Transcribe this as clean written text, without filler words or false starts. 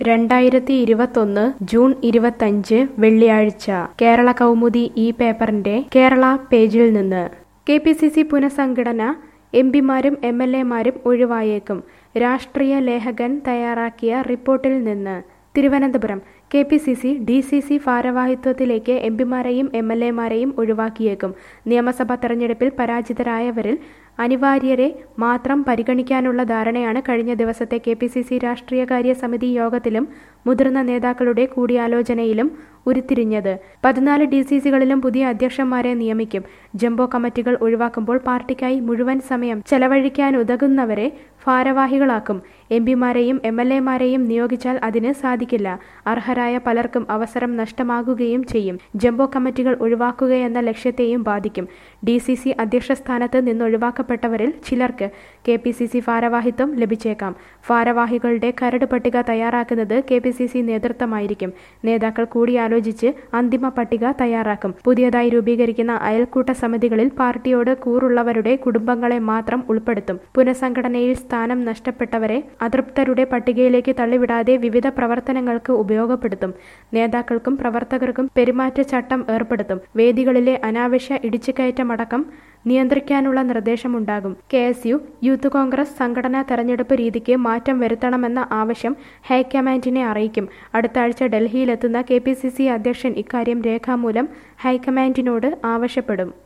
2021 June 25 വെള്ളിയാഴ്ച കേരള കൗമുദി ഈ പേപ്പറിന്റെ കേരള പേജിൽ നിന്ന് കെ.പി.സി.സി പുനഃസംഘടന എംപിമാരും എംഎൽഎമാരും ഒഴിവായേക്കും രാഷ്ട്രീയ ലേഖകൻ തയ്യാറാക്കിയ റിപ്പോർട്ടിൽ നിന്ന് തിരുവനന്തപുരം കെ.പി.സി.സി ഡി.സി.സി ഭാരവാഹിത്വത്തിലേക്ക് എംപിമാരെയും എംഎൽഎമാരെയും ഒഴിവാക്കിയേക്കും നിയമസഭാ തെരഞ്ഞെടുപ്പിൽ പരാജിതരായവരിൽ അനിവാര്യരെ മാത്രം പരിഗണിക്കാനുള്ള ധാരണയാണ് കഴിഞ്ഞ ദിവസത്തെ കെ.പി.സി.സി രാഷ്ട്രീയകാര്യ സമിതി യോഗത്തിലും മുതിർന്ന നേതാക്കളുടെ കൂടിയാലോചനയിലും ഉരുത്തിരിഞ്ഞത് 14 ഡി.സി.സികളിലും പുതിയ അധ്യക്ഷന്മാരെ നിയമിക്കും ജംബോ കമ്മിറ്റികൾ ഒഴിവാക്കുമ്പോൾ പാർട്ടിക്കായി മുഴുവൻ സമയം ചെലവഴിക്കാനുതകുന്നവരെ ഭാരവാഹികളാക്കും എംപിമാരെയും എംഎൽഎമാരെയും നിയോഗിച്ചാൽ അതിന് സാധിക്കില്ല അർഹരായ പലർക്കും അവസരം നഷ്ടമാകുകയും ചെയ്യും ജംബോ കമ്മിറ്റികൾ ഒഴിവാക്കുകയെന്ന ലക്ഷ്യത്തെയും ബാധിക്കും ഡി.സി.സി അധ്യക്ഷ സ്ഥാനത്ത് നിന്നൊഴിവാക്കപ്പെട്ടവരിൽ ചിലർക്ക് കെ.പി.സി.സി ഭാരവാഹിത്വം ലഭിച്ചേക്കാം ഭാരവാഹികളുടെ കരട് പട്ടിക തയ്യാറാക്കുന്നത് കെ.പി.സി.സി നേതൃത്വമായിരിക്കും നേതാക്കൾ കൂടിയാലോചിച്ച് അന്തിമ പട്ടിക തയ്യാറാക്കും പുതിയതായി രൂപീകരിക്കുന്ന അയൽക്കൂട്ട സമിതികളിൽ പാർട്ടിയോട് കൂറുള്ളവരുടെ കുടുംബങ്ങളെ മാത്രം ഉൾപ്പെടുത്തും പുനഃസംഘടനയിൽ സ്ഥാനം നഷ്ടപ്പെട്ടവരെ അതൃപ്തരുടെ പട്ടികയിലേക്ക് തള്ളിവിടാതെ വിവിധ പ്രവർത്തനങ്ങൾക്ക് ഉപയോഗപ്പെടുത്തും നേതാക്കൾക്കും പ്രവർത്തകർക്കും പെരുമാറ്റച്ചട്ടം ഏർപ്പെടുത്തും വേദികളിലെ അനാവശ്യ ഇടിച്ചുകയറ്റമടക്കം നിയന്ത്രിക്കാനുള്ള നിർദ്ദേശമുണ്ടാകും കെ.എസ്.യു യൂത്ത് കോൺഗ്രസ് സംഘടനാ തെരഞ്ഞെടുപ്പ് രീതിക്ക് മാറ്റം വരുത്തണമെന്ന ആവശ്യം ഹൈക്കമാൻഡിനെ അറിയിക്കും അടുത്ത ആഴ്ച ഡൽഹിയിലെത്തുന്ന കെ.പി.സി.സി അധ്യക്ഷൻ ഇക്കാര്യം രേഖാമൂലം ഹൈക്കമാൻഡിനോട് ആവശ്യപ്പെടും